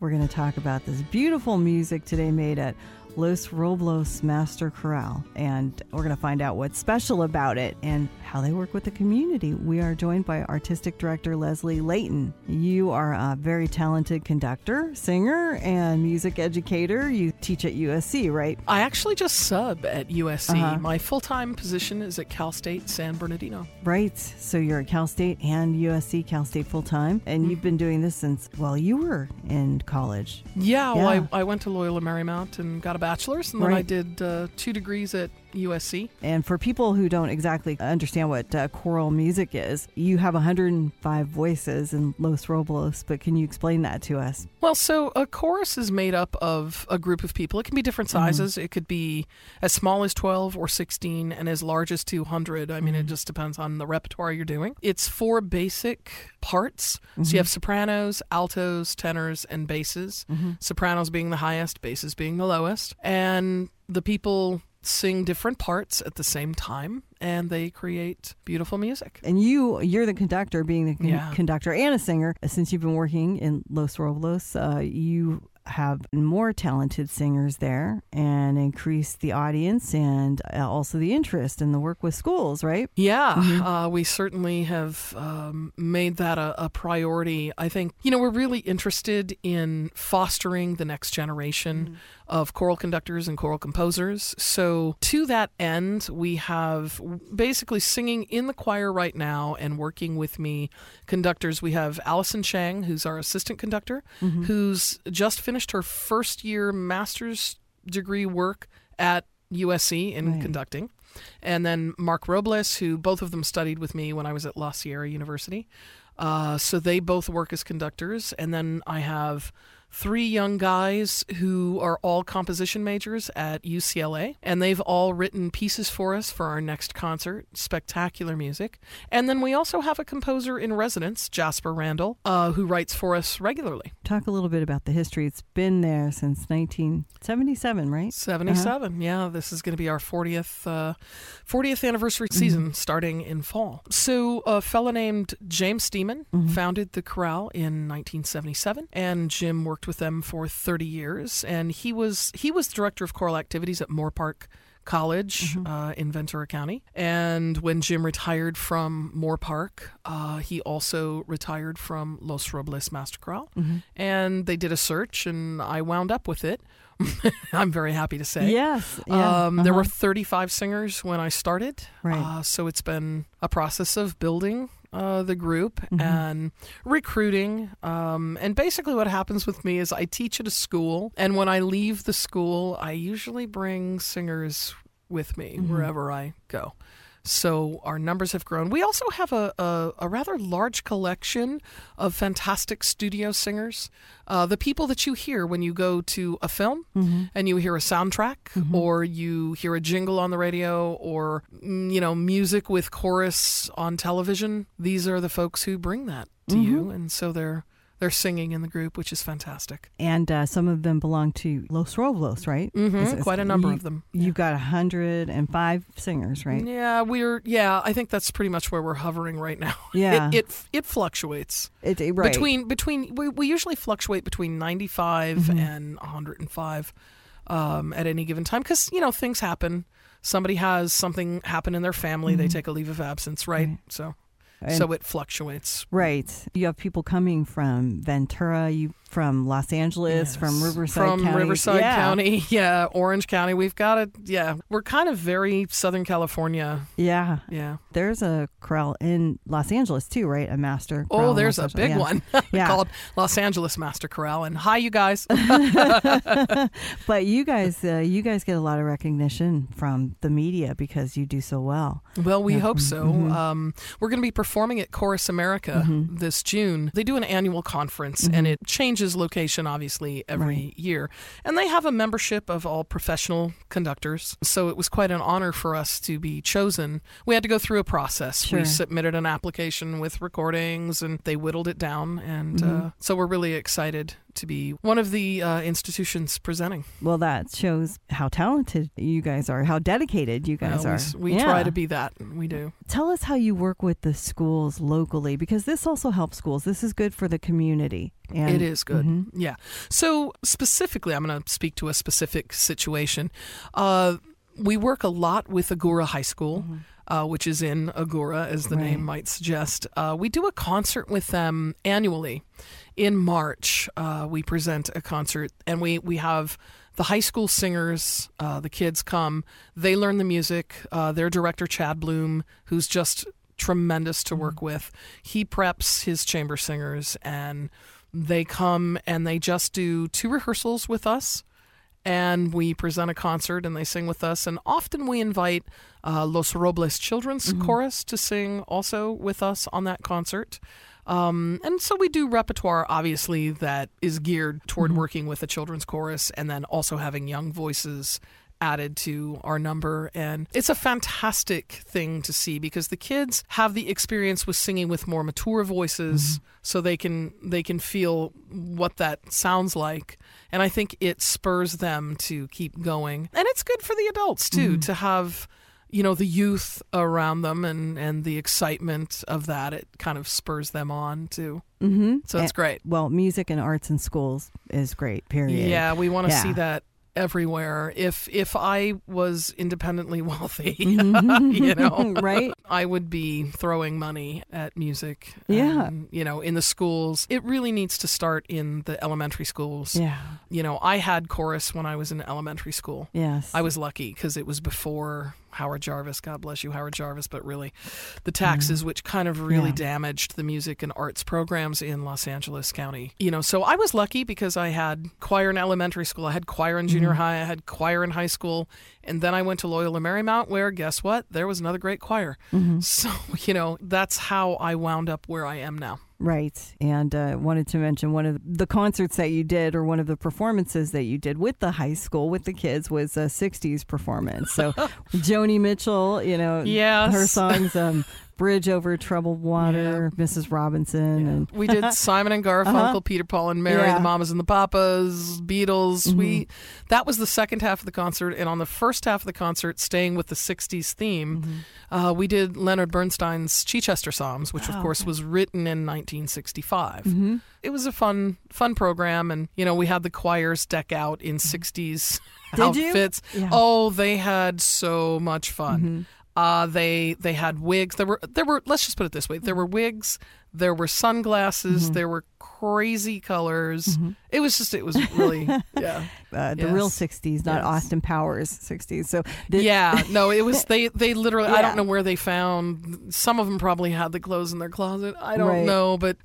We're going to talk about this beautiful music today made at Los Robles Master Chorale, and we're going to find out what's special about it and how they work with the community. We are joined by Artistic Director Leslie Layton. You are a very talented conductor, singer, and music educator. You teach at USC, right? I actually just sub at USC. My full-time position is at Cal State San Bernardino. Right. So you're at Cal State and USC, Cal State full-time, and you've been doing this since, well, you were in college. Yeah. Well, I went to Loyola Marymount and got a bachelor's, and then I did 2 degrees at USC. And for people who don't exactly understand what choral music is, you have 105 voices in Los Robles, but can you explain that to us? Well, so a chorus is made up of a group of people. It can be different sizes. It could be as small as 12 or 16 and as large as 200. I mean, it just depends on the repertoire you're doing. It's 4 basic parts. So you have sopranos, altos, tenors, and basses. Sopranos being the highest, basses being the lowest. And the people sing different parts at the same time, and they create beautiful music. And you're the conductor, being the conductor and a singer. Since you've been working in Los Robles, you have more talented singers there and increase the audience and also the interest in the work with schools, right? Yeah, we certainly have made that a priority. I think, we're really interested in fostering the next generation of choral conductors and choral composers. So to that end, we have basically singing in the choir right now and working with me conductors. We have Allison Chang, who's our assistant conductor, who's just finished her first year master's degree work at USC in conducting. And then Mark Robles, who both of them studied with me when I was at La Sierra University. So they both work as conductors. And then I have 3 young guys who are all composition majors at UCLA, and they've all written pieces for us for our next concert. Spectacular music. And then we also have a composer in residence, Jasper Randall, who writes for us regularly. Talk a little bit about the history. It's been there since 1977, right? 77, yeah. This is going to be our 40th anniversary season starting in fall. So a fella named James Steeman founded the chorale in 1977, and Jim worked with them for 30 years, and he was the director of choral activities at Moore Park College in Ventura County. And when Jim retired from Moore Park, he also retired from Los Robles Master Chorale, and they did a search, and I wound up with it. I'm very happy to say. Yes. There were 35 singers when I started, so it's been a process of building the group and recruiting. And basically what happens with me is I teach at a school, and when I leave the school, I usually bring singers with me wherever I go. So our numbers have grown. We also have a rather large collection of fantastic studio singers. The people that you hear when you go to a film and you hear a soundtrack or you hear a jingle on the radio or, music with chorus on television, these are the folks who bring that to you. And so they're singing in the group, which is fantastic. And some of them belong to Los Robles, right? Quite a number of them. You've got 105 singers, right? Yeah, I think that's pretty much where we're hovering right now. Yeah. It fluctuates. Between we usually fluctuate between 95 and 105 at any given time because, things happen. Somebody has something happen in their family. They take a leave of absence, right? So it fluctuates. Right. You have people coming from Ventura, from Los Angeles, from Riverside County. County, Orange County. We've got we're kind of very Southern California. Yeah. Yeah. There's a chorale in Los Angeles too, right? A master chorale. Oh, there's a big one called Los Angeles Master Chorale. And hi, you guys. But you guys get a lot of recognition from the media because you do so well. Well, we hope so. We're going to be performing at Chorus America this June. They do an annual conference, and it changes location, obviously, every year. And they have a membership of all professional conductors. So it was quite an honor for us to be chosen. We had to go through a process. Sure. We submitted an application with recordings, and they whittled it down. And so we're really excited to be one of the institutions presenting. Well, that shows how talented you guys are, how dedicated you guys are. We try to be that. We do. Tell us how you work with the schools locally, because this also helps schools. This is good for the community. And, it is good. Yeah. So specifically, I'm going to speak to a specific situation. We work a lot with Agoura High School, which is in Agoura, as the name might suggest. We do a concert with them annually. In March, we present a concert, and we have the high school singers, the kids come, they learn the music. Their director, Chad Bloom, who's just tremendous to work with, he preps his chamber singers, and they come and they just do 2 rehearsals with us, and we present a concert and they sing with us. And often we invite Los Robles Children's Chorus to sing also with us on that concert. And so we do repertoire, obviously, that is geared toward working with a children's chorus and then also having young voices added to our number. And it's a fantastic thing to see because the kids have the experience with singing with more mature voices, so they can feel what that sounds like. And I think it spurs them to keep going. And it's good for the adults too, to have, you know, the youth around them and the excitement of that. It kind of spurs them on too. So it's great. Well, music and arts in schools is great, period. Yeah, we want to see that everywhere. If I was independently wealthy, you know, right, I would be throwing money at music. Yeah. You know, in the schools. It really needs to start in the elementary schools. Yeah. You know, I had chorus when I was in elementary school. Yes. I was lucky because it was before Howard Jarvis, God bless you, Howard Jarvis, but really the taxes, which kind of really damaged the music and arts programs in Los Angeles County. You know, so I was lucky because I had choir in elementary school, I had choir in junior high, I had choir in high school, and then I went to Loyola Marymount where, guess what? There was another great choir. So, you know, that's how I wound up where I am now. Right. And wanted to mention one of the concerts that you did, or one of the performances that you did with the high school, with the kids, was a 60s performance. So Joni Mitchell, you know, her songs, Bridge Over Troubled Water, Mrs. Robinson. And we did Simon and Garfunkel, Peter, Paul and Mary, the Mamas and the Papas, Beatles. That was the second half of the concert. And on the first half of the concert, staying with the 60s theme, we did Leonard Bernstein's Chichester Psalms, which of course was written in 1965. It was a fun program. And, you know, we had the choirs deck out in 60s outfits. Yeah. Oh, they had so much fun. They had wigs. There were. Let's just put it this way: there were wigs, there were sunglasses, there were crazy colors. It was really the real 60s, not Austin Powers 60s. So it was they literally. I don't know where they found. Some of them probably had the clothes in their closet. I don't know, but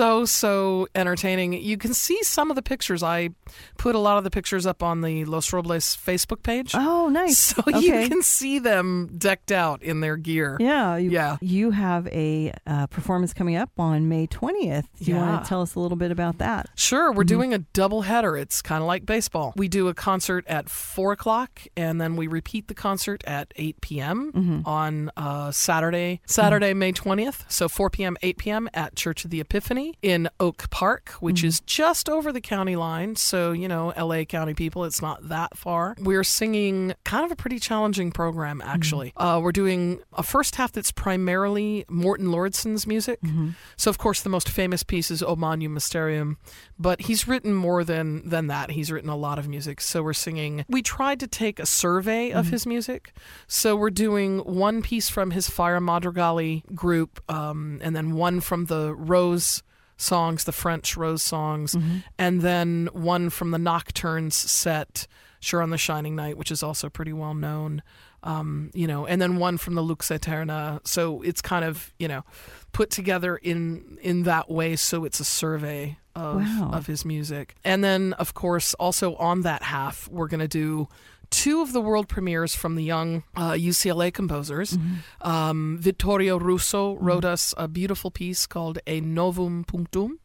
so entertaining. You can see some of the pictures. I put a lot of the pictures up on the Los Robles Facebook page. Oh, nice! So you can see them decked out in their gear. You have a performance coming up on May 20th. Do you want to tell us a little bit about that? Sure. We're doing a double header. It's kind of like baseball. We do a concert at 4 o'clock, and then we repeat the concert at 8 p.m. On Saturday, May 20th. So 4 p.m., 8 p.m. at Church of the Epiphany in Oak Park, which is just over the county line. So, you know, LA County people, it's not that far. We're singing kind of a pretty challenging program, actually. We're doing a first half that's primarily Morton Lordson's music. So, of course, the most famous piece is O Magnum Mysterium, but he's written more than that. He's written a lot of music. So we're singing. We tried to take a survey of his music. So we're doing one piece from his Fire Madrigali group, and then one from the Rose songs, the French Rose songs, and then one from the Nocturnes set, Sure on the Shining Night, which is also pretty well known. You know, and then one from the Lux Aeterna. So it's kind of, you know, put together in that way. So it's a survey of his music. And then, of course, also on that half, we're going to do 2 of the world premieres from the young UCLA composers. Vittorio Russo wrote us a beautiful piece called A Novum Punctum.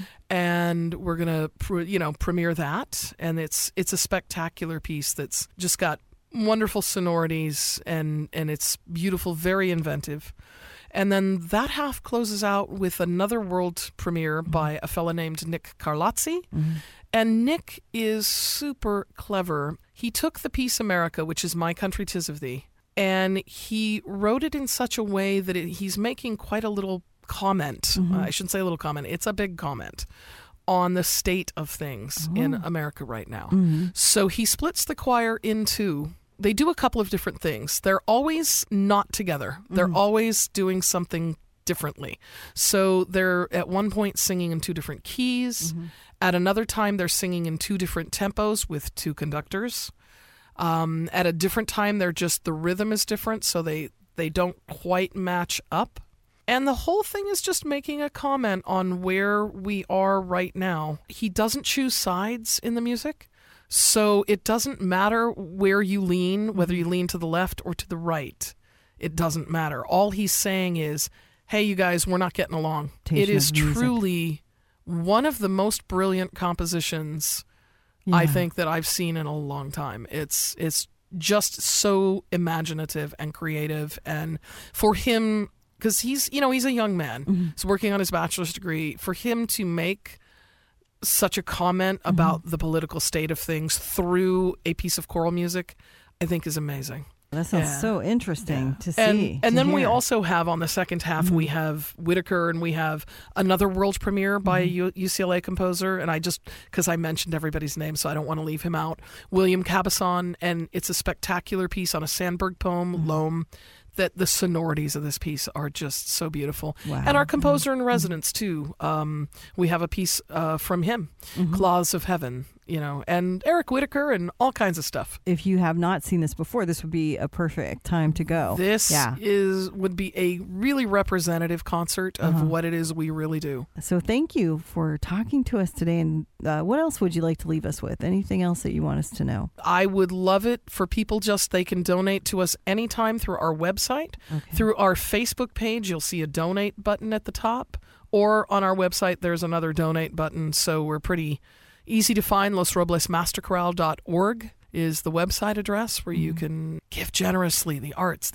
And we're going to, premiere that. And it's a spectacular piece that's just got wonderful sonorities, and it's beautiful, very inventive. And then that half closes out with another world premiere by a fella named Nick Carlazzi. And Nick is super clever. He took the piece America, which is My Country 'Tis of Thee, and he wrote it in such a way that he's making quite a little comment. I shouldn't say a little comment. It's a big comment on the state of things in America right now. So he splits the choir into, they do a couple of different things. They're always not together. They're always doing something differently. So they're at one point singing in 2 different keys. At another time, they're singing in 2 different tempos with 2 conductors. At a different time, the rhythm is different, so they don't quite match up. And the whole thing is just making a comment on where we are right now. He doesn't choose sides in the music, so it doesn't matter where you lean, whether you lean to the left or to the right. It doesn't matter. All he's saying is, hey, you guys, we're not getting along. It is truly one of the most brilliant compositions I think that I've seen in a long time. It's just so imaginative and creative. And for him, because he's a young man, he's working on his bachelor's degree, for him to make such a comment about the political state of things through a piece of choral music, I think is amazing. That sounds so interesting to see. And then hear. we also have on the second half, we have Whitaker, and we have another world premiere by a UCLA composer. And because I mentioned everybody's name, so I don't want to leave him out, William Cabazon. And it's a spectacular piece on a Sandburg poem, Loam, that the sonorities of this piece are just so beautiful. Wow. And our composer in residence, too. We have a piece from him, Claws of Heaven, and Eric Whitaker and all kinds of stuff. If you have not seen this before, this would be a perfect time to go. This would be a really representative concert of what it is we really do. So thank you for talking to us today. And what else would you like to leave us with? Anything else that you want us to know? I would love it for people they can donate to us anytime through our website, through our Facebook page. You'll see a donate button at the top, or on our website, there's another donate button. So we're pretty easy to find. LosRoblesMasterChorale.org is the website address where you can give generously. The arts.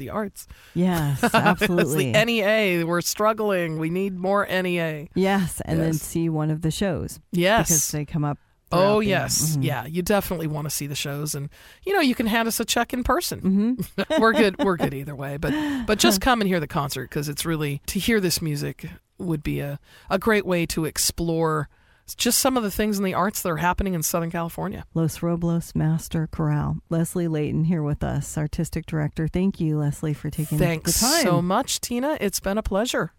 Yes, absolutely. It's the NEA. We're struggling. We need more NEA. Yes, and then see one of the shows. Yes. Because they come up. Oh, yes. Yeah, you definitely want to see the shows. And, you can hand us a check in person. We're good either way. But just come and hear the concert, because it's really, to hear this music would be a great way to explore just some of the things in the arts that are happening in Southern California. Los Robles Master Chorale. Leslie Layton here with us, Artistic Director. Thank you, Leslie, for taking the time. Thanks so much, Tina. It's been a pleasure.